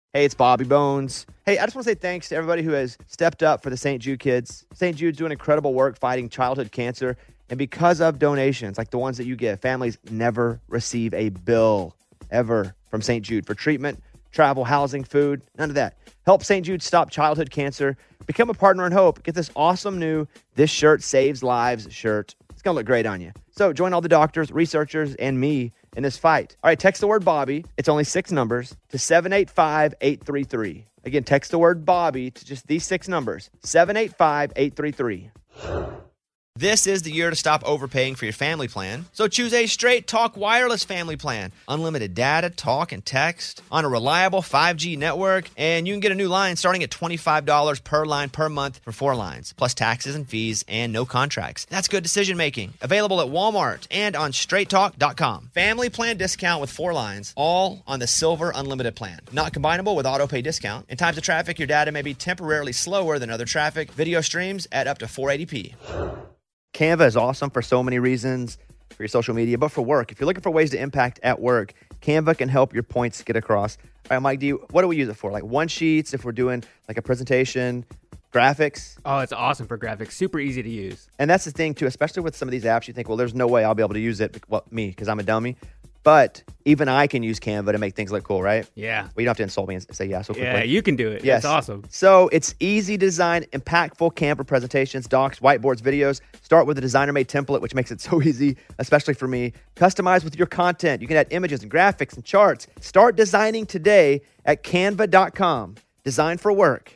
Hey, it's Bobby Bones. Hey, I just want to say thanks to everybody who has stepped up for the St. Jude kids. St. Jude's doing incredible work fighting childhood cancer. And because of donations like the ones that you give, families never receive a bill ever from St. Jude for treatment, travel, housing, food, none of that. Help St. Jude stop childhood cancer. Become a partner in hope. Get this awesome new This Shirt Saves Lives shirt. It's going to look great on you. So join all the doctors, researchers, and me in this fight. All right, text the word Bobby. It's only 6 numbers to 785-833. Again, text the word Bobby to just these 6 numbers, 785-833. This is the year to stop overpaying for your family plan. So choose a Straight Talk Wireless family plan. Unlimited data, talk, and text on a reliable 5G network. And you can get a new line starting at $25 per line per month for 4 lines, plus taxes and fees and no contracts. That's good decision making. Available at Walmart and on straighttalk.com. Family plan discount with 4 lines, all on the Silver Unlimited plan. Not combinable with auto pay discount. In times of traffic, your data may be temporarily slower than other traffic. Video streams at up to 480p. Canva is awesome for so many reasons, for your social media, but for work. If you're looking for ways to impact at work, Canva can help your points get across. All right, Mike, what do we use it for? Like one-sheets, if we're doing like a presentation, graphics? Oh, it's awesome for graphics. Super easy to use. And that's the thing, too, especially with some of these apps, you think, well, there's no way I'll be able to use it. Well, me, because I'm a dummy. But even I can use Canva to make things look cool, right? Yeah. Well, you don't have to insult me and say yeah so quickly. Yeah, you can do it. Yes. It's awesome. So it's easy design, impactful Canva presentations, docs, whiteboards, videos. Start with a designer-made template, which makes it so easy, especially for me. Customize with your content. You can add images and graphics and charts. Start designing today at canva.com. Design for work.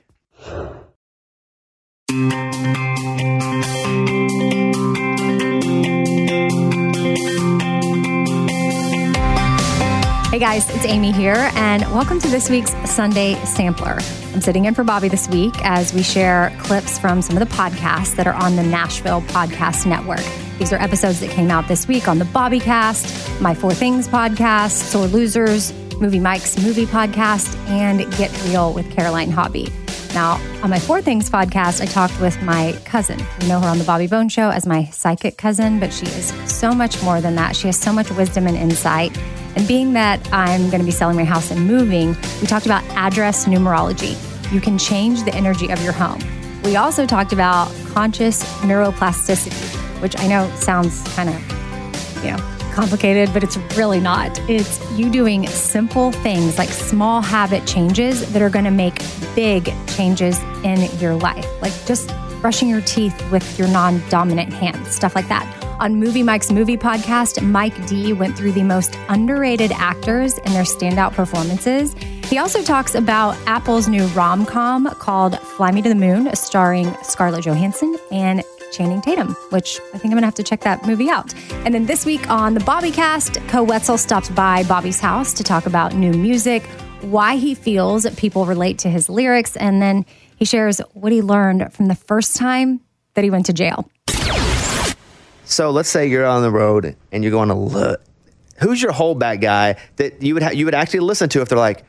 Hey guys, it's Amy here, and welcome to this week's Sunday Sampler. I'm sitting in for Bobby this week as we share clips from some of the podcasts that are on the Nashville Podcast Network. These are episodes that came out this week on the Bobbycast, My 4 Things podcast, Sore Losers, Movie Mike's Movie Podcast, and Get Real with Caroline Hobby. Now, on my 4 Things podcast, I talked with my cousin. You know her on the Bobby Bones Show as my psychic cousin, but she is so much more than that. She has so much wisdom and insight. And being that I'm going to be selling my house and moving, we talked about address numerology. You can change the energy of your home. We also talked about conscious neuroplasticity, which I know sounds kind of, complicated, but it's really not. It's you doing simple things like small habit changes that are going to make big changes in your life, like just brushing your teeth with your non-dominant hand, stuff like that. On Movie Mike's Movie Podcast, Mike D went through the most underrated actors and their standout performances. He also talks about Apple's new rom-com called Fly Me to the Moon, starring Scarlett Johansson and Channing Tatum, which I think I'm going to have to check that movie out. And then this week on the Bobbycast, Co Wetzel stops by Bobby's house to talk about new music, why he feels people relate to his lyrics, and then he shares what he learned from the first time that he went to jail. So let's say you're on the road and you're going to look. Who's your holdback guy that you would actually listen to if they're like,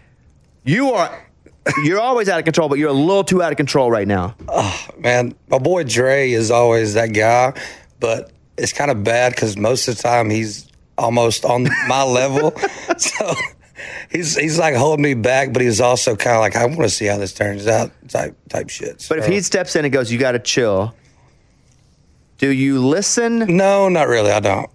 you're always out of control, but you're a little too out of control right now? Oh, man, my boy Dre is always that guy, but it's kind of bad because most of the time he's almost on my level. So he's like holding me back, but he's also kind of like, I want to see how this turns out type shit. So, but if he steps in and goes, you got to chill, do you listen? No, not really. I don't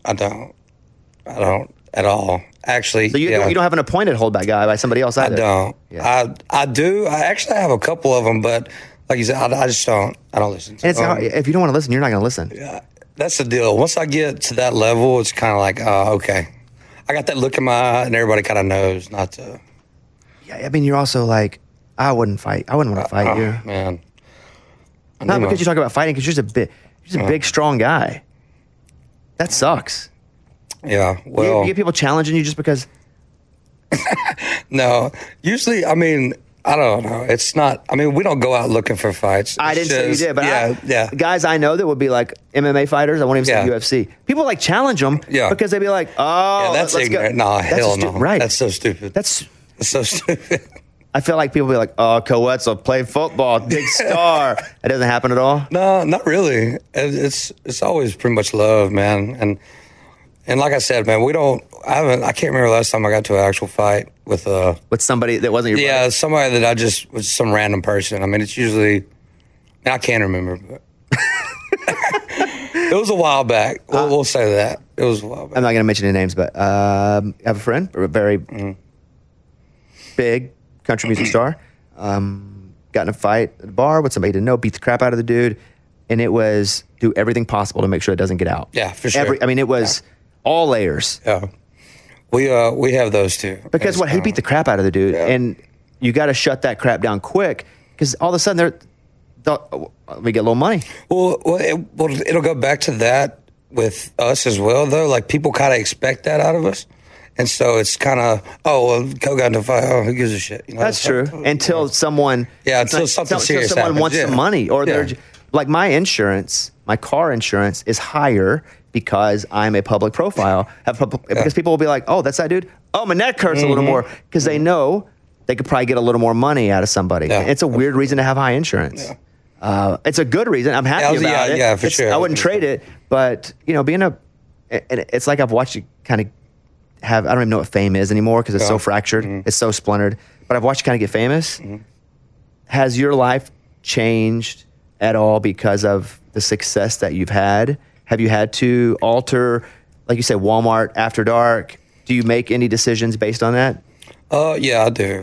at all. Actually, so you don't have an appointed holdback guy by somebody else either? I don't. Yeah. I do. I actually have a couple of them, but like you said, I just don't. I don't listen to them. If you don't want to listen, you're not going to listen. Yeah, that's the deal. Once I get to that level, it's kind of like, okay. I got that look in my eye, and everybody kind of knows not to. Yeah, I mean, you're also like, I wouldn't want to fight you. Man. Not because you talk about fighting, because you're just a big, strong guy. That sucks. Yeah, well. You get people challenging you just because? No. Usually, I mean, I don't know. It's not, I mean, we don't go out looking for fights. I didn't say you did, but yeah. Guys I know that would be like MMA fighters. I won't even say UFC. People like challenge them because they'd be like, oh. Yeah, that's ignorant. No, hell no. Right. That's so stupid. That's so stupid. I feel like people be like, oh, Co Wetzel, play football, big star. That doesn't happen at all? No, not really. It's always pretty much love, man. And like I said, man, I can't remember the last time I got to an actual fight with somebody that wasn't your buddy. Somebody that was some random person. I mean, it's usually, I can't remember, but it was a while back. We'll say that. It was a while back. I'm not going to mention any names, but I have a friend, a very big country music star, got in a fight at a bar with somebody he didn't know, beat the crap out of the dude, and it was do everything possible to make sure it doesn't get out. Yeah, for sure. It was all layers. Yeah. We have those too. Because he beat the crap out of the dude, and you got to shut that crap down quick, because all of a sudden we get a little money. Well, it'll go back to that with us as well, though. Like, people kind of expect that out of us. And so it's kind of, Cole got in a fight. Oh, who gives a shit? You know, that's true. Until someone, until something serious happens. Wants some money, or they're like, my insurance, my car insurance is higher because I'm a public profile. Because people will be like, oh, that's that dude. Oh, my neck hurts a little more, because they know they could probably get a little more money out of somebody. Yeah. It's a weird reason to have high insurance. Yeah. It's a good reason. I'm happy about it. Yeah, for sure. I wouldn't trade it, but it's like I've watched you kind of I don't even know what fame is anymore, because it's so fractured. It's so splintered. But I've watched you kind of get famous. Has your life changed at all because of the success that you've had? Have you had to alter, like you said, Walmart After Dark? Do you make any decisions based on that? Yeah, I do.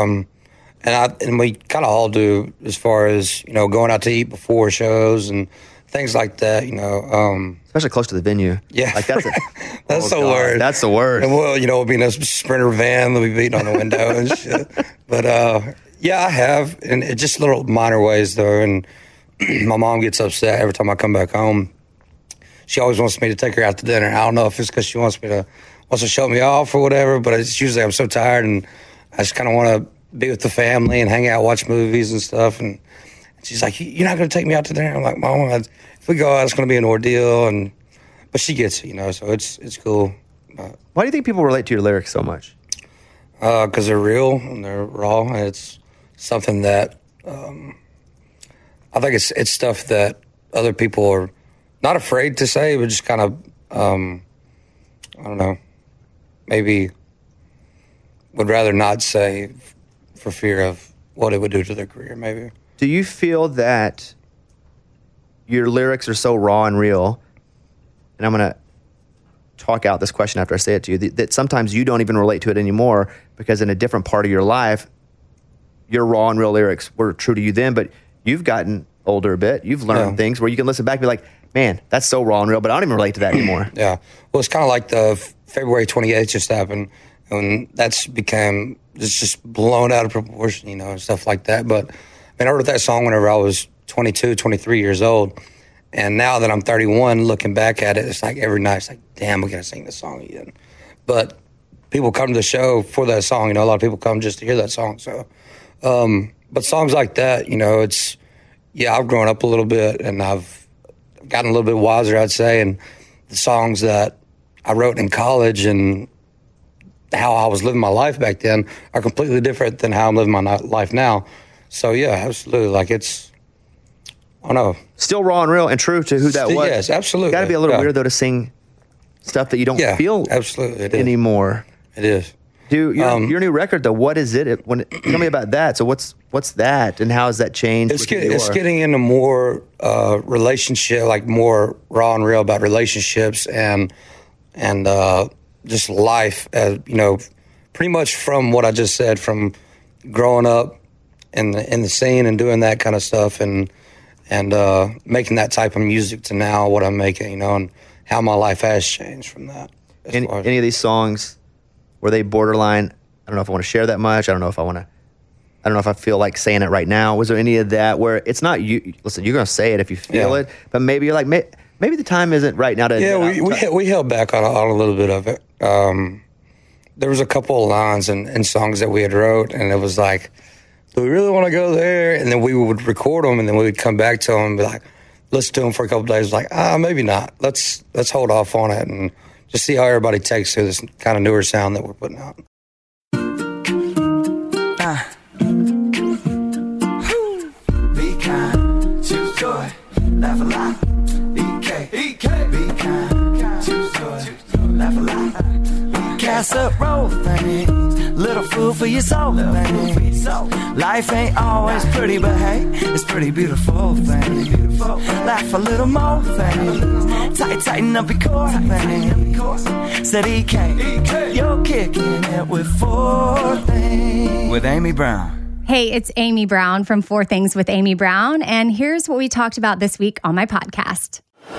And we kind of all do, as far as, going out to eat before shows and things like that, especially close to the venue. Yeah. Like that's the word. That's the word. And we'll be in a Sprinter van, they'll be beating on the window and shit. But, I have, and it's just little minor ways, though. And my mom gets upset every time I come back home. She always wants me to take her out to dinner. I don't know if it's because she wants to show me off or whatever, but it's usually I'm so tired and I just kind of want to be with the family and hang out, watch movies and stuff. And she's like, "You're not going to take me out to dinner?" I'm like, "Mom, if we go out, it's going to be an ordeal." But she gets it, so it's cool. Why do you think people relate to your lyrics so much? Because they're real and they're raw, and it's something that I think it's stuff that other people are not afraid to say, but just kind of I don't know, maybe would rather not say for fear of what it would do to their career, maybe. Do you feel that your lyrics are so raw and real, and I'm going to talk out this question after I say it to you, that sometimes you don't even relate to it anymore because in a different part of your life, your raw and real lyrics were true to you then, but you've gotten older a bit. You've learned things where you can listen back and be like, man, that's so raw and real, but I don't even relate to that anymore. Yeah. Well, it's kind of like the February 28th just happened, and it's just blown out of proportion, and stuff like that. But I wrote that song whenever I was 22, 23 years old. And now that I'm 31, looking back at it, it's like every night, it's like, damn, we got to sing this song again. But people come to the show for that song. A lot of people come just to hear that song. So, but songs like that, I've grown up a little bit and I've gotten a little bit wiser, I'd say. And the songs that I wrote in college and how I was living my life back then are completely different than how I'm living my life now. So, yeah, absolutely. I don't know. Still raw and real and true to who that was. Yes, absolutely. Got to be a little weird, though, to sing stuff that you don't feel absolutely. anymore. It is. Dude, your new record, though, what is it? Tell me about that. So what's that, and how has that changed? It's getting into more relationship, like more raw and real about relationships and just life. Pretty much from what I just said, from growing up in the scene and doing that kind of stuff and making that type of music to now what I'm making, and how my life has changed from that. Any of these songs, were they borderline, I don't know if I want to share that much, I don't know if I feel like saying it right now. Was there any of that where it's not you, listen, you're going to say it if you feel it, but maybe you're like, maybe the time isn't right now to... Yeah, we held back on a little bit of it. There was a couple of lines and songs that we had wrote, and it was like, do we really want to go there? And then we would record them, and then we would come back to them and be like, listen to them for a couple of days. Like, maybe not. Let's hold off on it and just see how everybody takes to this kind of newer sound that we're putting out. Be kind, choose joy, laugh a lot. EK, be kind, choose joy, for your soul, thing. Life ain't always pretty, but hey, it's pretty beautiful, thing. Laugh a little more, thing. Tighten up your core, thing. Said EK, you're kicking it with 4 Things with Amy Brown. Hey, it's Amy Brown from 4 Things with Amy Brown, and here's what we talked about this week on my podcast.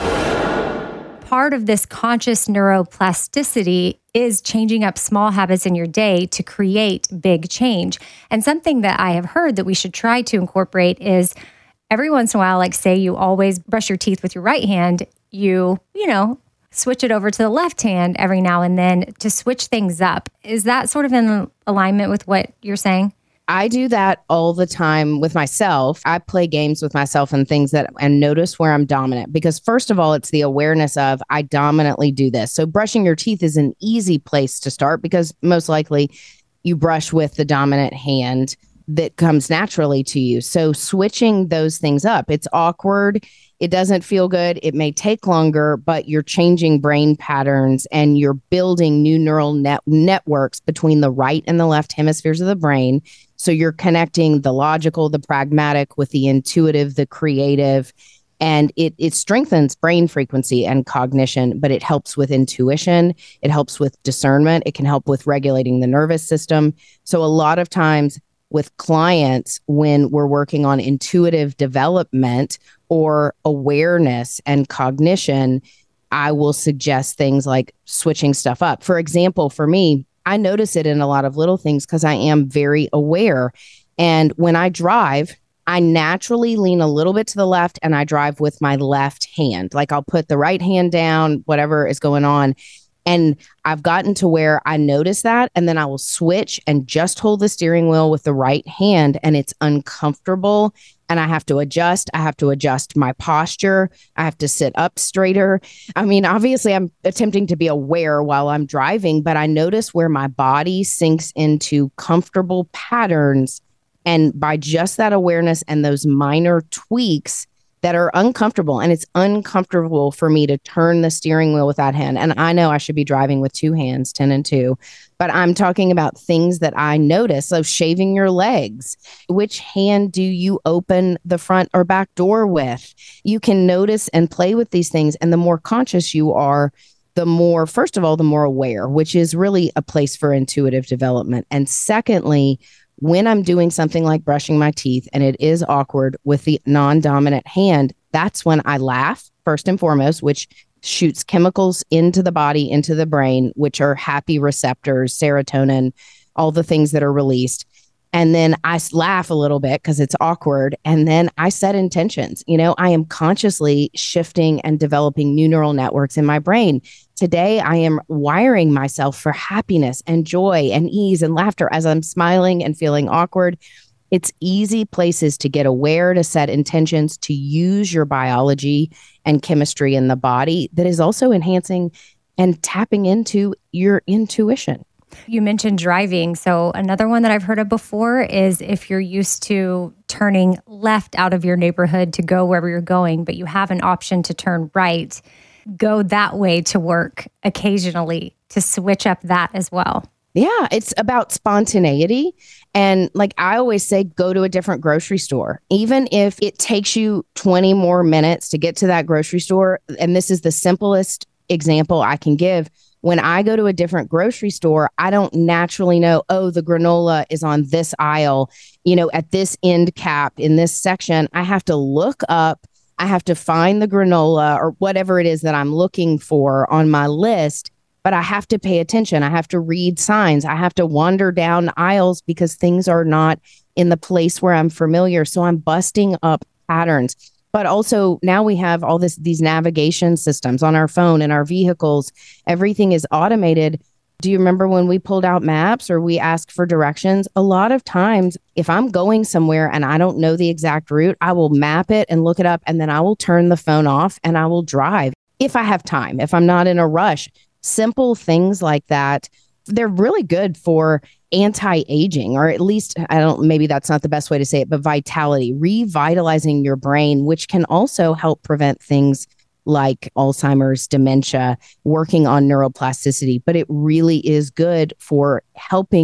Part of this conscious neuroplasticity is changing up small habits in your day to create big change. And something that I have heard that we should try to incorporate is every once in a while, like say you always brush your teeth with your right hand, you switch it over to the left hand every now and then to switch things up. Is that sort of in alignment with what you're saying? I do that all the time with myself. I play games with myself and things and notice where I'm dominant. Because first of all, it's the awareness of I dominantly do this. So brushing your teeth is an easy place to start because most likely you brush with the dominant hand that comes naturally to you. So switching those things up, it's awkward. It doesn't feel good. It may take longer, but you're changing brain patterns and you're building new neural networks between the right and the left hemispheres of the brain. So you're connecting the logical, the pragmatic with the intuitive, the creative, and it strengthens brain frequency and cognition, but it helps with intuition. It helps with discernment. It can help with regulating the nervous system. So a lot of times with clients, when we're working on intuitive development or awareness and cognition, I will suggest things like switching stuff up. For example, for me, I notice it in a lot of little things because I am very aware. And when I drive, I naturally lean a little bit to the left and I drive with my left hand. Like I'll put the right hand down, whatever is going on. And I've gotten to where I notice that, and then I will switch and just hold the steering wheel with the right hand, and it's uncomfortable. And I have to adjust. I have to adjust my posture. I have to sit up straighter. I mean, obviously, I'm attempting to be aware while I'm driving, but I notice where my body sinks into comfortable patterns. And by just that awareness and those minor tweaks that are uncomfortable, and it's uncomfortable for me to turn the steering wheel with that hand. And I know I should be driving with 2 hands, 10 and 2, but I'm talking about things that I notice. So shaving your legs, which hand do you open the front or back door with? You can notice and play with these things. And the more conscious you are, the more, first of all, the more aware, which is really a place for intuitive development. And secondly, when I'm doing something like brushing my teeth and it is awkward with the non-dominant hand, that's when I laugh, first and foremost, which shoots chemicals into the body, into the brain, which are happy receptors, serotonin, all the things that are released. And then I laugh a little bit because it's awkward. And then I set intentions. I am consciously shifting and developing new neural networks in my brain. Today, I am wiring myself for happiness and joy and ease and laughter as I'm smiling and feeling awkward. It's easy places to get aware, to set intentions, to use your biology and chemistry in the body that is also enhancing and tapping into your intuition. You mentioned driving. So another one that I've heard of before is if you're used to turning left out of your neighborhood to go wherever you're going, but you have an option to turn right, go that way to work occasionally to switch up that as well. Yeah, it's about spontaneity. And like I always say, go to a different grocery store. Even if it takes you 20 more minutes to get to that grocery store, and this is the simplest example I can give, when I go to a different grocery store, I don't naturally know, oh, the granola is on this aisle, at this end cap in this section. I have to look up, I have to find the granola or whatever it is that I'm looking for on my list, but I have to pay attention. I have to read signs. I have to wander down aisles because things are not in the place where I'm familiar. So I'm busting up patterns. But also now we have all these navigation systems on our phone and our vehicles. Everything is automated. Do you remember when we pulled out maps or we asked for directions? A lot of times, if I'm going somewhere and I don't know the exact route, I will map it and look it up, and then I will turn the phone off and I will drive if I have time, if I'm not in a rush. Simple things like that, they're really good for anti-aging, or at least, maybe that's not the best way to say it, but vitality, revitalizing your brain, which can also help prevent things like Alzheimer's, dementia, working on neuroplasticity. But it really is good for helping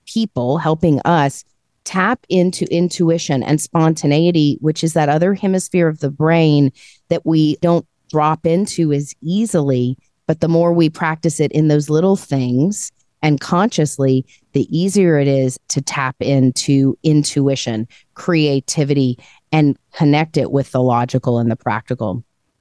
people helping us tap into intuition and spontaneity, which is that other hemisphere of the brain that we don't drop into as easily. But the more we practice it in those little things and consciously, the easier it is to tap into intuition, creativity, and connect it with the logical and the practical.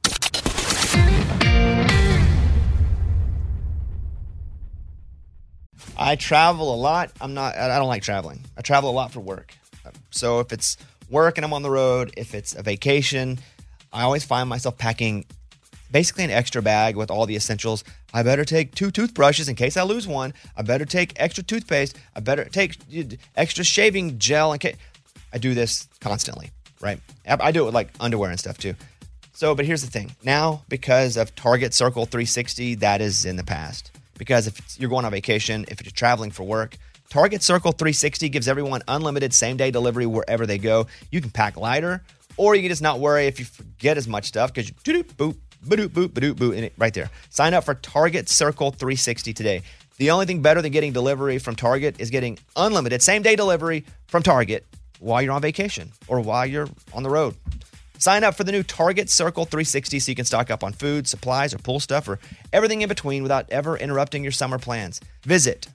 I travel a lot. I don't like traveling. I travel a lot for work. So if it's work and I'm on the road, if it's a vacation, I always find myself packing basically an extra bag with all the essentials. I better take 2 toothbrushes in case I lose one. I better take extra toothpaste. I better take extra shaving gel in case. I do this constantly, right? I do it with like underwear and stuff too. So, but here's the thing. Now, because of Target Circle 360, that is in the past. Because if you're going on vacation, if you're traveling for work, Target Circle 360 gives everyone unlimited same-day delivery wherever they go. You can pack lighter, or you can just not worry if you forget as much stuff because you boop, ba-doop, boop, ba-doop, boop, and right there. Sign up for Target Circle 360 today. The only thing better than getting delivery from Target is getting unlimited same-day delivery from Target while you're on vacation or while you're on the road. Sign up for the new Target Circle 360 so you can stock up on food, supplies, or pool stuff, or everything in between without ever interrupting your summer plans. Visit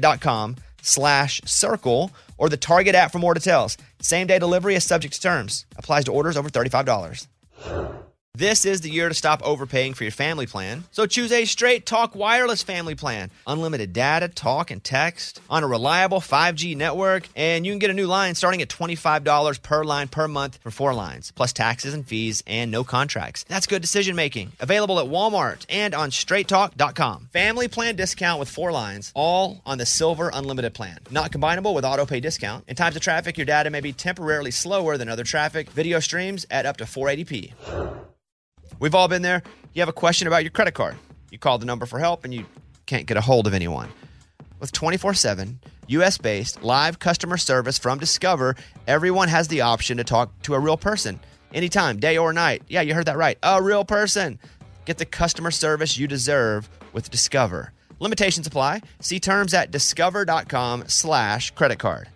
target.com/circle or the Target app for more details. Same-day delivery is subject to terms. Applies to orders over $35. This is the year to stop overpaying for your family plan. So choose a Straight Talk Wireless family plan. Unlimited data, talk, and text on a reliable 5G network. And you can get a new line starting at $25 per line per month for 4 lines, plus taxes and fees and no contracts. That's good decision making. Available at Walmart and on straighttalk.com. Family plan discount with 4 lines, all on the Silver Unlimited plan. Not combinable with auto pay discount. In times of traffic, your data may be temporarily slower than other traffic. Video streams at up to 480p. We've all been there. You have a question about your credit card. You call the number for help and you can't get a hold of anyone. With 24/7, U.S.-based live customer service from Discover, everyone has the option to talk to a real person anytime, day or night. Yeah, you heard that right. A real person. Get the customer service you deserve with Discover. Limitations apply. See terms at discover.com/credit card.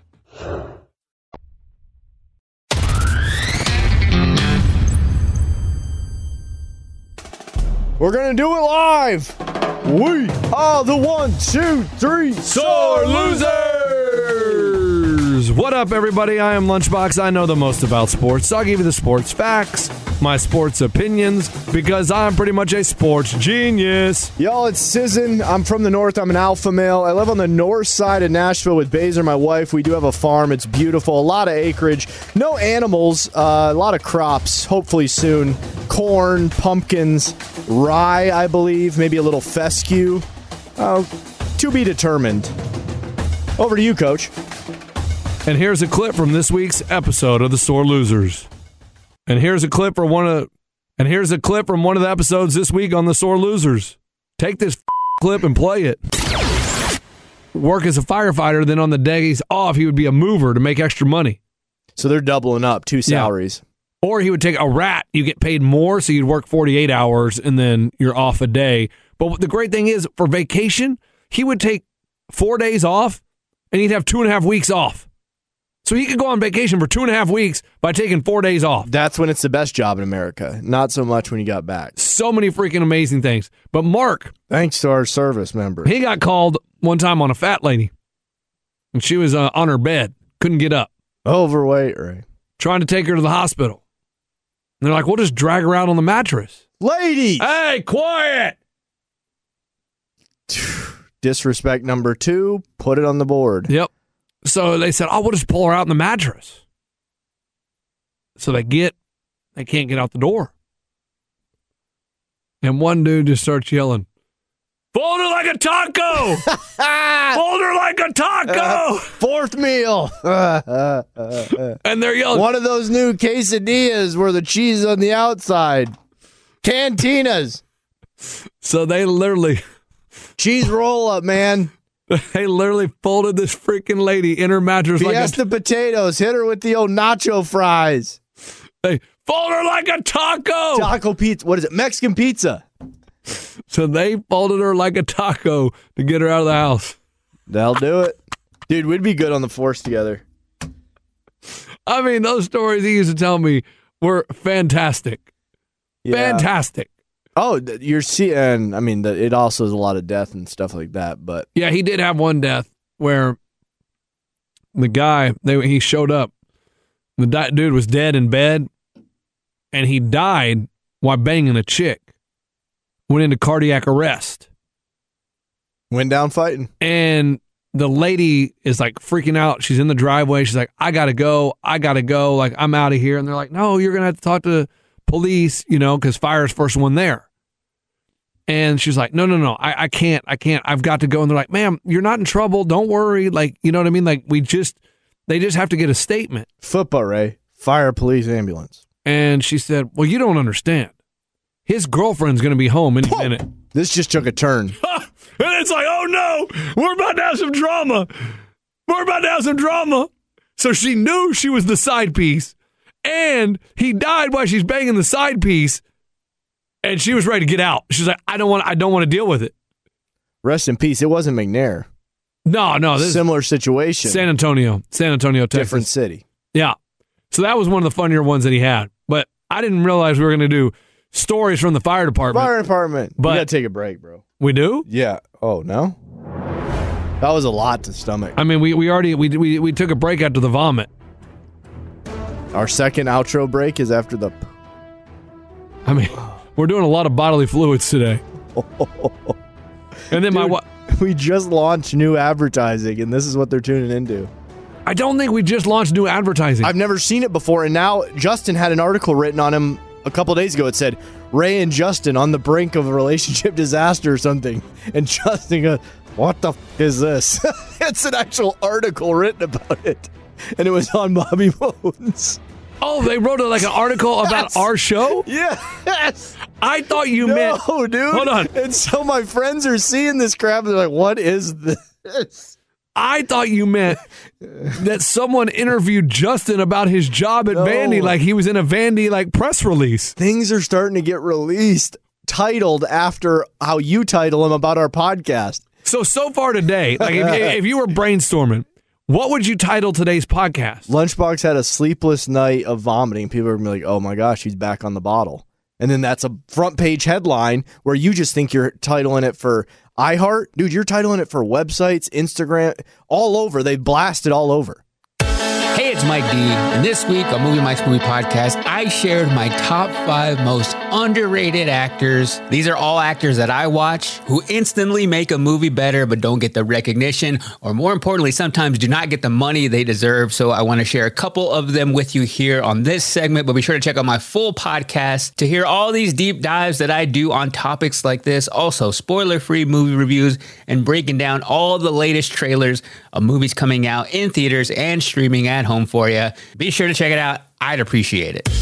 We're going to do it live. We are the 1, 2, 3 sore losers. What up, everybody? I am Lunchbox. I know the most about sports, so I'll give you the sports facts, my sports opinions, because I'm pretty much a sports genius. Y'all, it's Sizzin. I'm from the north. I'm an alpha male. I live on the north side of Nashville with Baser, my wife. We do have a farm. It's beautiful. A lot of acreage. No animals. A lot of crops. Hopefully soon. Corn, pumpkins, rye, I believe. Maybe a little fescue. To be determined. Over to you, Coach. And here's a clip from this week's episode of the Sore Losers. And here's a clip from one of the episodes this week on the Sore Losers. Take this clip and play it. Work as a firefighter, then on the day he's off, he would be a mover to make extra money. So they're doubling up 2 salaries. Yeah. Or he would take a rat. You get paid more, so you'd work 48 hours, and then you're off a day. But the great thing is, for vacation, he would take 4 days off, and he'd have 2.5 weeks off. So he could go on vacation for 2.5 weeks by taking 4 days off. That's when it's the best job in America. Not so much when you got back. So many freaking amazing things. But Mark, thanks to our service member, he got called one time on a fat lady. And she was on her bed. Couldn't get up. Overweight, right? Trying to take her to the hospital. And they're like, we'll just drag her out on the mattress. Ladies! Hey, quiet! Disrespect number 2, put it on the board. Yep. So they said, we'll just pull her out in the mattress. So they can't get out the door. And one dude just starts yelling, fold her like a taco! Fold her like a taco! 4th meal! And they're yelling. One of those new quesadillas where the cheese is on the outside. Cantinas. So they literally... Cheese roll up, man. They literally folded this freaking lady in her mattress Fiesta potatoes. Hit her with the old nacho fries. They fold her like a taco. Taco pizza. What is it? Mexican pizza. So they folded her like a taco to get her out of the house. They'll do it. Dude, we'd be good on the force together. I mean, those stories he used to tell me were fantastic. Yeah. Fantastic. Oh, you're seeing. I mean, it also is a lot of death and stuff like that. But Yeah, he did have one death where the guy, he showed up. The dude was dead in bed, and he died while banging a chick. Went into cardiac arrest. went down fighting. And the lady is like freaking out. She's in the driveway. She's like, I gotta go. Like, I'm out of here. And they're like, no, you're gonna have to talk to police, because fire's first one there. And she's like, no, I can't. I've got to go. And they're like, ma'am, you're not in trouble. Don't worry. Like, you know what I mean? Like, they just have to get a statement. Football, Ray. Fire, police, ambulance. And she said, well, you don't understand. His girlfriend's going to be home any minute. This just took a turn. And it's like, oh no, we're about to have some drama. So she knew she was the side piece. And he died while she's banging the side piece. And she was ready to get out. She's like, I don't want to deal with it. Rest in peace. It wasn't McNair. No. This Similar situation. San Antonio, Texas. Different city. Yeah. So that was one of the funnier ones that he had. But I didn't realize we were going to do stories from the fire department. Fire department. But we got to take a break, bro. We do? Yeah. Oh, no? That was a lot to stomach. I mean, we took a break after the vomit. Our second outro break is after the... I mean, we're doing a lot of bodily fluids today. And then we just launched new advertising, and this is what they're tuning into. I don't think we just launched new advertising. I've never seen it before, and now Justin had an article written on him a couple days ago. It said, Ray and Justin on the brink of a relationship disaster or something. And Justin goes, what the f*** is this? It's an actual article written about it. And it was on Bobby Bones. Oh, they wrote an article about our show? Yes. I thought you meant... No, dude. Hold on. And so my friends are seeing this crap, and they're like, what is this? I thought you meant that someone interviewed Justin about his job at Vandy, like he was in a Vandy press release. Things are starting to get released, titled after how you title them about our podcast. So far today, if you were brainstorming, what would you title today's podcast? Lunchbox had a sleepless night of vomiting. People are going to be like, oh my gosh, he's back on the bottle. And then that's a front page headline where you just think you're titling it for iHeart. Dude, you're titling it for websites, Instagram, all over. They blast it all over. Hey, it's Mike D. And this week on Movie Mike's Movie Podcast, I shared my top 5 most underrated actors. These are all actors that I watch who instantly make a movie better but don't get the recognition, or more importantly, sometimes do not get the money they deserve. So I want to share a couple of them with you here on this segment, but be sure to check out my full podcast to hear all these deep dives that I do on topics like this. Also, spoiler-free movie reviews and breaking down all the latest trailers of movies coming out in theaters and streaming at home for you. Be sure to check it out. I'd appreciate it.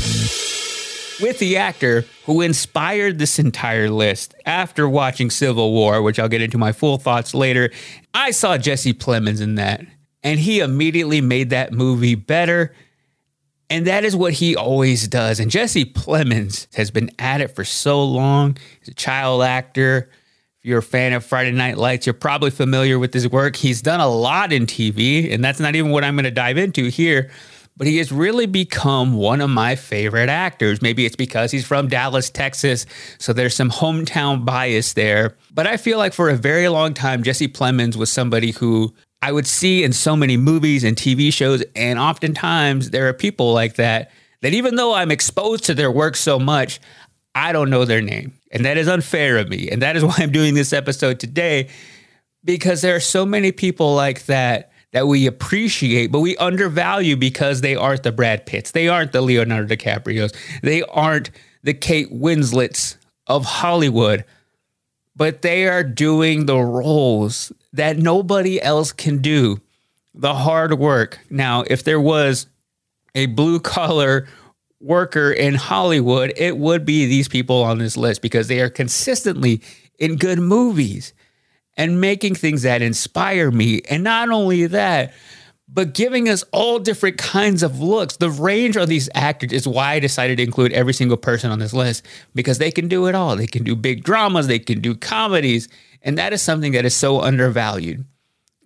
With the actor who inspired this entire list after watching Civil War, which I'll get into my full thoughts later, I saw Jesse Plemons in that, and he immediately made that movie better. And that is what he always does. And Jesse Plemons has been at it for so long. He's a child actor. If you're a fan of Friday Night Lights, you're probably familiar with his work. He's done a lot in TV, and that's not even what I'm going to dive into here. But he has really become one of my favorite actors. Maybe it's because he's from Dallas, Texas, so there's some hometown bias there. But I feel like for a very long time, Jesse Plemons was somebody who I would see in so many movies and TV shows, and oftentimes there are people like that even though I'm exposed to their work so much, I don't know their name. And that is unfair of me. And that is why I'm doing this episode today, because there are so many people like that we appreciate, but we undervalue because they aren't the Brad Pitts. They aren't the Leonardo DiCaprios. They aren't the Kate Winslets of Hollywood, but they are doing the roles that nobody else can do, the hard work. Now, if there was a blue collar worker in Hollywood, it would be these people on this list, because they are consistently in good movies and making things that inspire me. And not only that, but giving us all different kinds of looks. The range of these actors is why I decided to include every single person on this list, because they can do it all. They can do big dramas, they can do comedies, and that is something that is so undervalued.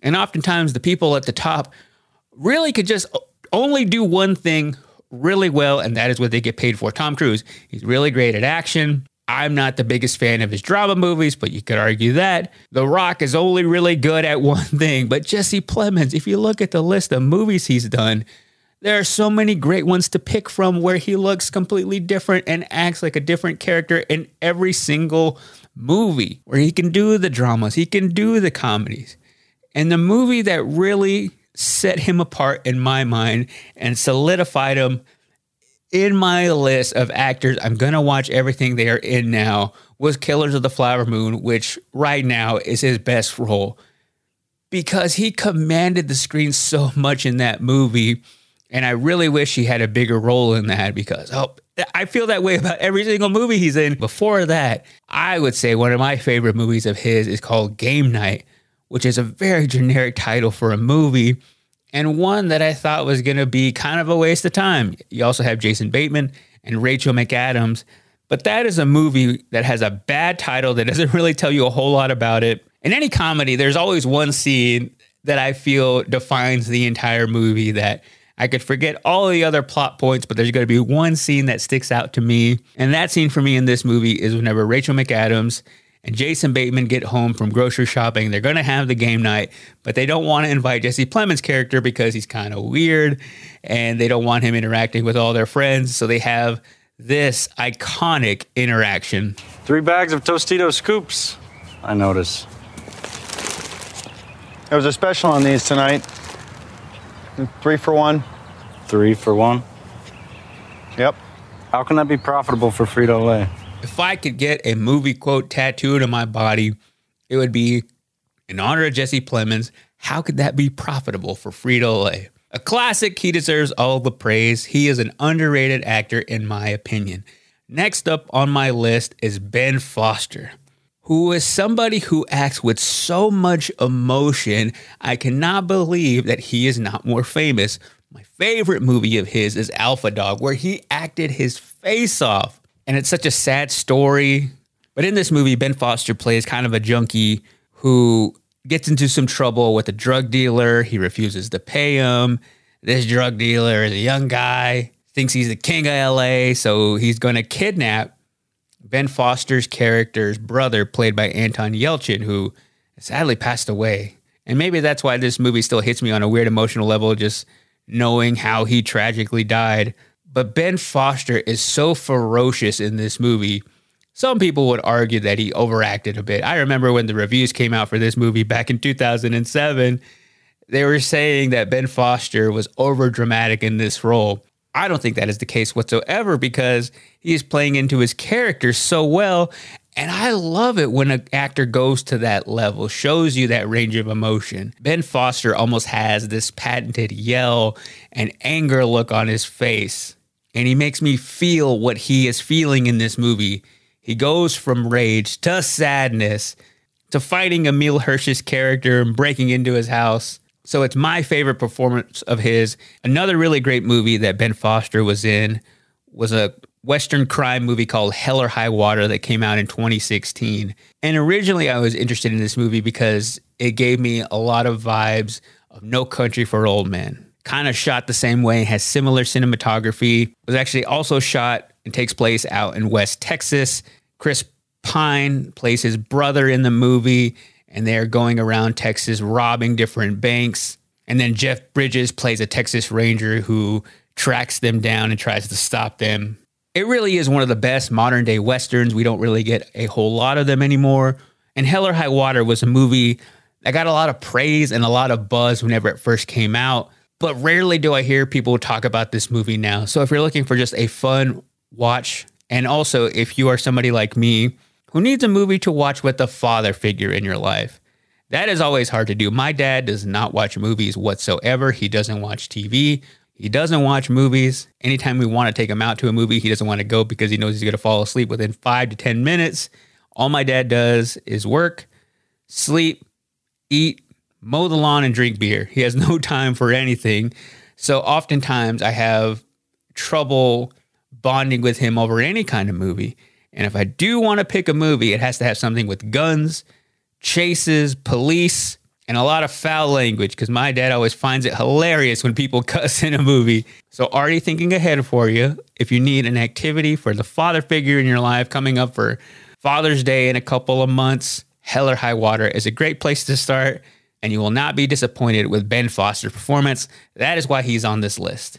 And oftentimes the people at the top really could just only do one thing really well, and that is what they get paid for. Tom Cruise, he's really great at action. I'm not the biggest fan of his drama movies, but you could argue that. The Rock is only really good at one thing. But Jesse Plemons, if you look at the list of movies he's done, there are so many great ones to pick from where he looks completely different and acts like a different character in every single movie, where he can do the dramas, he can do the comedies. And the movie that really set him apart in my mind and solidified him in my list of actors I'm going to watch everything they are in now was Killers of the Flower Moon, which right now is his best role, because he commanded the screen so much in that movie. And I really wish he had a bigger role in that, because I feel that way about every single movie he's in. Before that, I would say one of my favorite movies of his is called Game Night, which is a very generic title for a movie, and one that I thought was going to be kind of a waste of time. You also have Jason Bateman and Rachel McAdams, but that is a movie that has a bad title that doesn't really tell you a whole lot about it. In any comedy, there's always one scene that I feel defines the entire movie, that I could forget all the other plot points, but there's going to be one scene that sticks out to me. And that scene for me in this movie is whenever Rachel McAdams and Jason Bateman get home from grocery shopping. They're going to have the game night, but they don't want to invite Jesse Plemons' character because he's kind of weird, and they don't want him interacting with all their friends. So they have this iconic interaction. 3 bags of Tostito scoops, I notice. There was a special on these tonight. 3 for 1. 3 for 1? Yep. How can that be profitable for Frito-Lay? If I could get a movie quote tattooed on my body, it would be, in honor of Jesse Plemons, how could that be profitable for Frito-Lay? A classic, he deserves all the praise. He is an underrated actor, in my opinion. Next up on my list is Ben Foster, who is somebody who acts with so much emotion, I cannot believe that he is not more famous. My favorite movie of his is Alpha Dog, where he acted his face off. And it's such a sad story. But in this movie, Ben Foster plays kind of a junkie who gets into some trouble with a drug dealer. He refuses to pay him. This drug dealer is a young guy, thinks he's the king of LA, so he's going to kidnap Ben Foster's character's brother, played by Anton Yelchin, who sadly passed away. And maybe that's why this movie still hits me on a weird emotional level, just knowing how he tragically died. But Ben Foster is so ferocious in this movie. Some people would argue that he overacted a bit. I remember when the reviews came out for this movie back in 2007, they were saying that Ben Foster was overdramatic in this role. I don't think that is the case whatsoever, because he is playing into his character so well. And I love it when an actor goes to that level, shows you that range of emotion. Ben Foster almost has this patented yell and anger look on his face, and he makes me feel what he is feeling in this movie. He goes from rage to sadness to fighting Emile Hirsch's character and breaking into his house. So it's my favorite performance of his. Another really great movie that Ben Foster was in was a Western crime movie called Hell or High Water that came out in 2016. And originally I was interested in this movie because it gave me a lot of vibes of No Country for Old Men. Kind of shot the same way, has similar cinematography. It was actually also shot and takes place out in West Texas. Chris Pine plays his brother in the movie, and they're going around Texas robbing different banks. And then Jeff Bridges plays a Texas Ranger who tracks them down and tries to stop them. It really is one of the best modern day Westerns. We don't really get a whole lot of them anymore. And Hell or High Water was a movie that got a lot of praise and a lot of buzz whenever it first came out. But rarely do I hear people talk about this movie now. So if you're looking for just a fun watch, and also if you are somebody like me who needs a movie to watch with a father figure in your life, that is always hard to do. My dad does not watch movies whatsoever. He doesn't watch TV. He doesn't watch movies. Anytime we want to take him out to a movie, he doesn't want to go because he knows he's going to fall asleep within 5 to 10 minutes. All my dad does is work, sleep, eat, mow the lawn, and drink beer. He has no time for anything. So oftentimes I have trouble bonding with him over any kind of movie. And if I do want to pick a movie, it has to have something with guns, chases, police, and a lot of foul language because my dad always finds it hilarious when people cuss in a movie. So already thinking ahead for you, if you need an activity for the father figure in your life coming up for Father's Day in a couple of months, Hell or High Water is a great place to start, and you will not be disappointed with Ben Foster's performance. That is why he's on this list.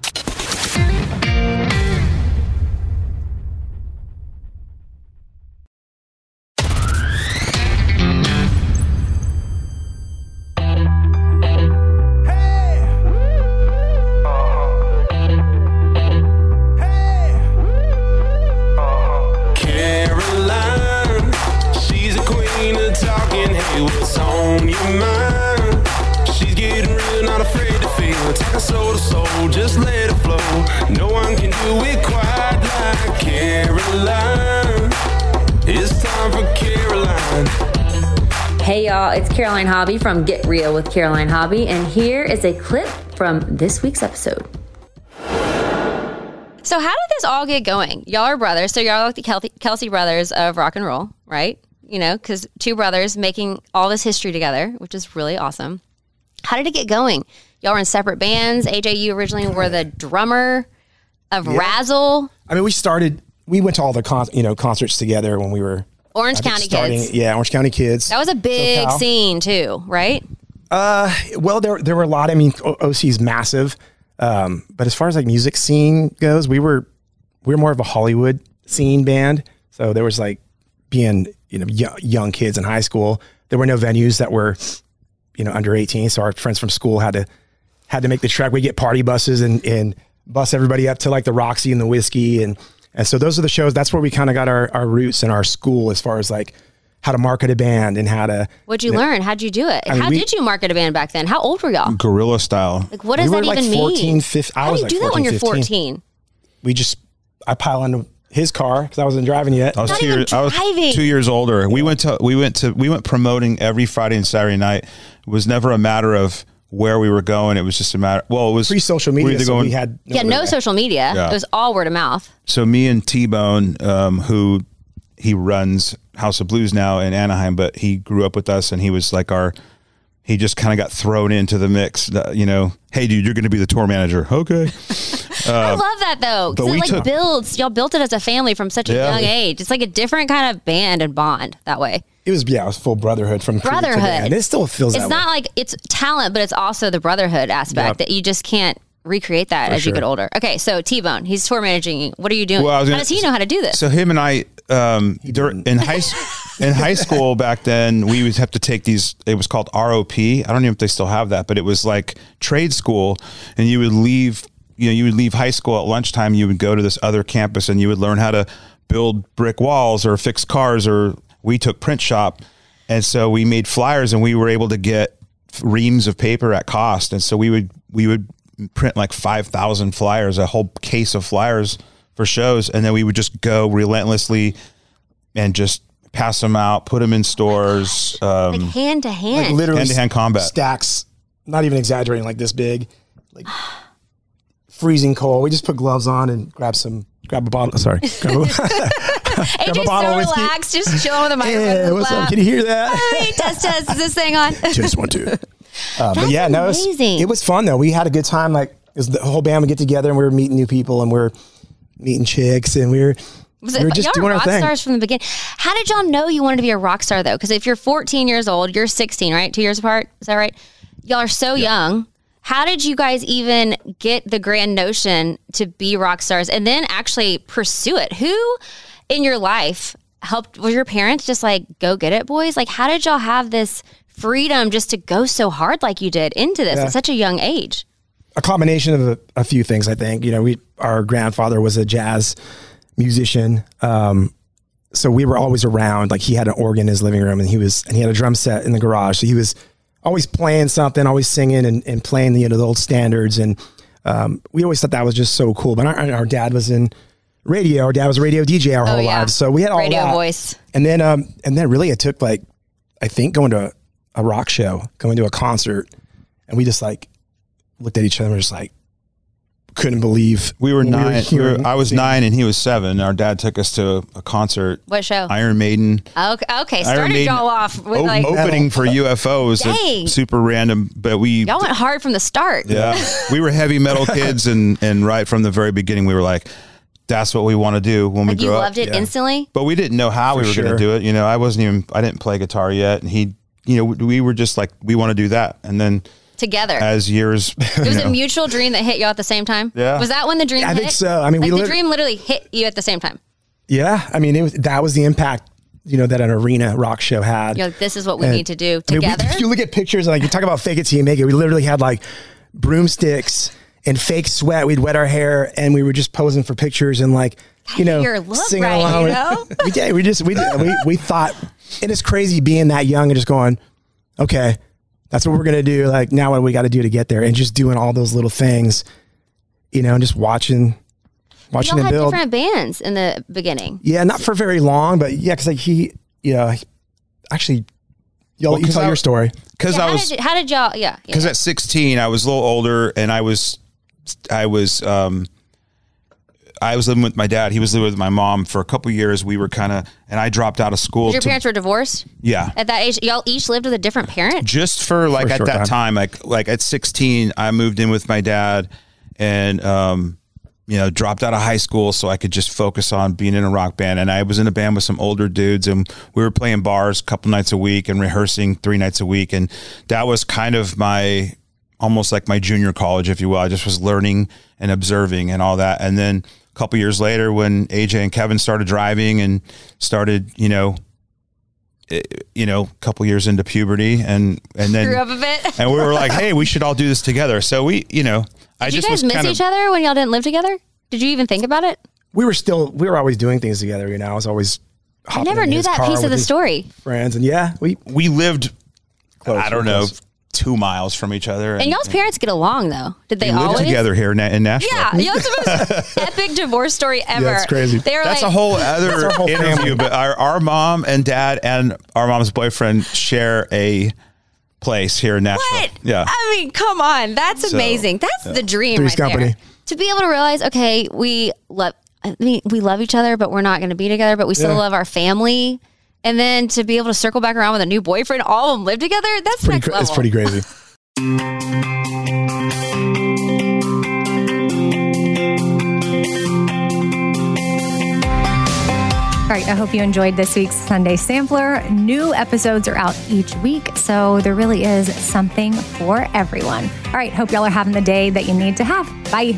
What's on your mind? She's getting real, not afraid to feel. Take her soul to soul, just let it flow. No one can do it quite like Caroline. It's time for Caroline. Hey y'all, it's Caroline Hobby from Get Real with Caroline Hobby, and here is a clip from this week's episode. So how did this all get going? Y'all are brothers, so y'all are like the Kelsey brothers of rock and roll, right? You know, because two brothers making all this history together, which is really awesome. How did it get going? Y'all were in separate bands. AJ, you originally were the drummer of Razzle. I mean, we went to all the concerts together when we were Orange County Kids. Yeah, Orange County Kids. That was a big scene too, right? Well, there were a lot. I mean, OC is massive, but as far as like music scene goes, we were more of a Hollywood scene band. So there was like being young kids in high school. There were no venues that were under 18. So our friends from school had to make the trek. We get party buses and bus everybody up to like the Roxy and the Whiskey. And so those are the shows. That's where we kind of got our roots in our school as far as like how to market a band and how to. What'd you learn? How'd you do it? How did you market a band back then? How old were y'all? Guerrilla style. Like, what does that even mean? 14, 15. How do you do that when you're 14? I pile into his car because I wasn't driving yet. I was 2 years older. We went promoting every Friday and Saturday night. It was never a matter of where we were going. It was just a matter. Well, it was pre-social media. We had no social media. Yeah. It was all word of mouth. So me and T-Bone, who he runs House of Blues now in Anaheim, but he grew up with us and he was like he just kind of got thrown into the mix. Hey dude, you're going to be the tour manager. Okay. I love that though. Because y'all built it as a family from such a young age. It's like a different kind of band and bond that way. It was full brotherhood from brotherhood. And it still feels it's that not way. Like it's talent, but it's also the brotherhood aspect that you just can't recreate that as you get older. Okay, so T-Bone, he's tour managing. What are you doing? How does he know how to do this? So him and I, in high school back then, we would have to take these. It was called ROP. I don't even know if they still have that, but it was like trade school, and you would leave. You would leave high school at lunchtime. You would go to this other campus, and you would learn how to build brick walls or fix cars. Or we took print shop, and so we made flyers, and we were able to get reams of paper at cost. And so we would print like 5,000 flyers, a whole case of flyers for shows, and then we would just go relentlessly and just pass them out, put them in stores, like hand to hand, like literally hand-to-hand combat stacks. Not even exaggerating, like this big, like freezing cold. We just put gloves on and grab a bottle. Sorry, grab a bottle of whiskey. Relaxed, just chilling with a microphone. Yeah, what's up? Can you hear that? Hey, test. Is this thing on? Just 1, 2. But yeah, no, it was fun though. We had a good time. Like the whole band would get together and we were meeting new people and we were meeting chicks and we were just doing our thing. Rock stars from the beginning. How did y'all know you wanted to be a rock star though? Because if you're 14 years old, you're 16, right? 2 years apart. Is that right? Y'all are so young. How did you guys even get the grand notion to be rock stars and then actually pursue it? Who in your life helped? Was your parents just like, go get it, boys? Like, how did y'all have this freedom just to go so hard like you did into this at such a young age? A combination of a few things, I think. Our grandfather was a jazz musician. So we were always around. Like he had an organ in his living room and he had a drum set in the garage. So he was always playing something, always singing and playing the old standards. And we always thought that was just so cool. But our dad was in radio. Our dad was a radio DJ our whole lives. So we had all radio that. Voice. And then really it took like, I think going to a rock show, going to a concert. And we just like looked at each other and were just like, couldn't believe we were 9. I was seeing. 9 and he was 7. Our dad took us to a concert. What show? Iron Maiden. Okay. Started y'all off with like opening for UFOs. Dang. Super random, but y'all went hard from the start. Yeah, we were heavy metal kids, and right from the very beginning, we were like, "That's what we want to do when we grow up." You loved it instantly, but we didn't know how we were going to do it. I didn't play guitar yet, and he, we were just like, we want to do that, and then. Together as years. It was a mutual dream that hit you all at the same time. Yeah. Was that when the dream hit? I think so. I mean, the dream literally hit you at the same time. Yeah. I mean, that was the impact, that an arena rock show had. You're like, this is what we need to do together. You look at pictures, like you talk about fake it till you make it. We literally had like broomsticks and fake sweat. We'd wet our hair and we were just posing for pictures and like, your look singing right, along. We did. We thought, and it's crazy being that young and just going, okay, that's what we're going to do. Like, now what do we got to do to get there? And just doing all those little things, and just watching y'all them had build. different bands in the beginning. Yeah, not for very long, but yeah, because like actually, you tell your story. Because how did y'all? Yeah. Because at 16, I was a little older, and I was living with my dad. He was living with my mom for a couple of years. We were and I dropped out of school. Your parents were divorced? Yeah. At that age, y'all each lived with a different parent? Just for at that time, like at 16, I moved in with my dad and, dropped out of high school so I could just focus on being in a rock band. And I was in a band with some older dudes and we were playing bars a couple nights a week and rehearsing 3 nights a week. And that was kind of almost like my junior college, if you will. I just was learning and observing and all that. And then a couple years later, when AJ and Kevin started driving and started, a couple years into puberty, and then grew up a bit, and we were like, "Hey, we should all do this together." So we, Did you guys miss each other when y'all didn't live together? Did you even think about it? We were always doing things together. I was always. I never knew that piece of the story. Friends, and we lived. Close, I don't know. 2 miles from each other. And y'all's parents get along, though. Did they always? Live together here in Nashville. Yeah. Y'all's the most epic divorce story ever. Yeah, it's crazy. That's a whole other interview, but our mom and dad and our mom's boyfriend share a place here in Nashville. What? Yeah. I mean, come on. That's amazing. That's the dream Three's right Company. there. To be able to realize, okay, we love each other, but we're not going to be together, but we still love our family. And then to be able to circle back around with a new boyfriend, all of them live together, that's next level. It's pretty crazy. All right, I hope you enjoyed this week's Sunday Sampler. New episodes are out each week, so there really is something for everyone. All right, hope y'all are having the day that you need to have. Bye.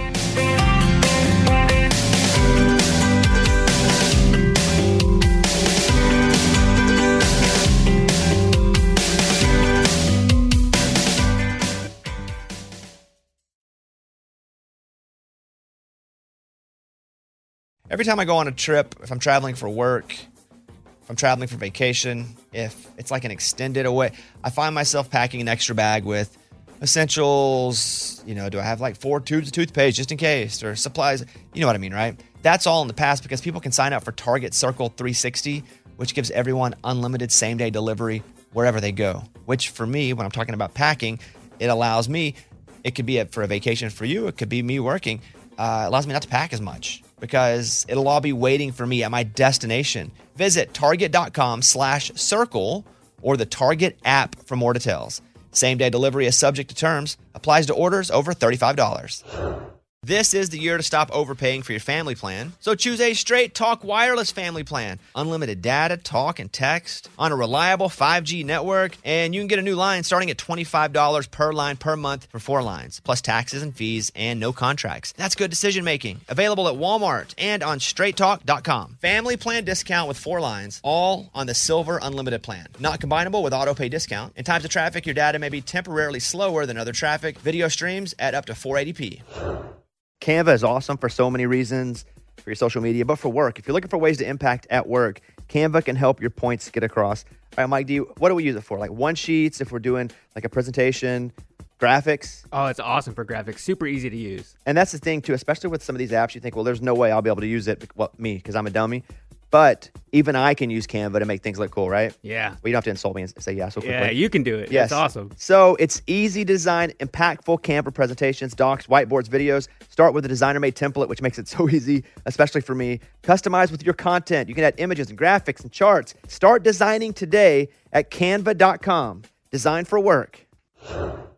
Every time I go on a trip, if I'm traveling for work, if I'm traveling for vacation, if it's like an extended away, I find myself packing an extra bag with essentials. Do I have like 4 tubes of toothpaste just in case, or supplies? You know what I mean, right? That's all in the past because people can sign up for Target Circle 360, which gives everyone unlimited same-day delivery wherever they go. Which for me, when I'm talking about packing, it allows me, it could be for a vacation for you, it could be me working, it allows me not to pack as much, because it'll all be waiting for me at my destination. Visit target.com/circle or the Target app for more details. Same-day delivery is subject to terms. Applies to orders over $35. This is the year to stop overpaying for your family plan. So choose a Straight Talk Wireless family plan. Unlimited data, talk, and text on a reliable 5G network. And you can get a new line starting at $25 per line per month for 4 lines, plus taxes and fees and no contracts. That's good decision making. Available at Walmart and on straighttalk.com. Family plan discount with 4 lines, all on the Silver Unlimited plan. Not combinable with auto pay discount. In times of traffic, your data may be temporarily slower than other traffic. Video streams at up to 480p. Canva is awesome for so many reasons, for your social media, but for work. If you're looking for ways to impact at work, Canva can help your points get across. All right, Mike, what do we use it for? Like one-sheets, if we're doing like a presentation, graphics? Oh, it's awesome for graphics. Super easy to use. And that's the thing, too, especially with some of these apps, you think, well, there's no way I'll be able to use it. Well, me, because I'm a dummy. But even I can use Canva to make things look cool, right? Yeah. Well, you don't have to insult me and say yes so quickly. Yeah, you can do it. Yes. It's awesome. So it's easy to design impactful Canva presentations, docs, whiteboards, videos. Start with a designer-made template, which makes it so easy, especially for me. Customize with your content. You can add images and graphics and charts. Start designing today at canva.com. Design for work.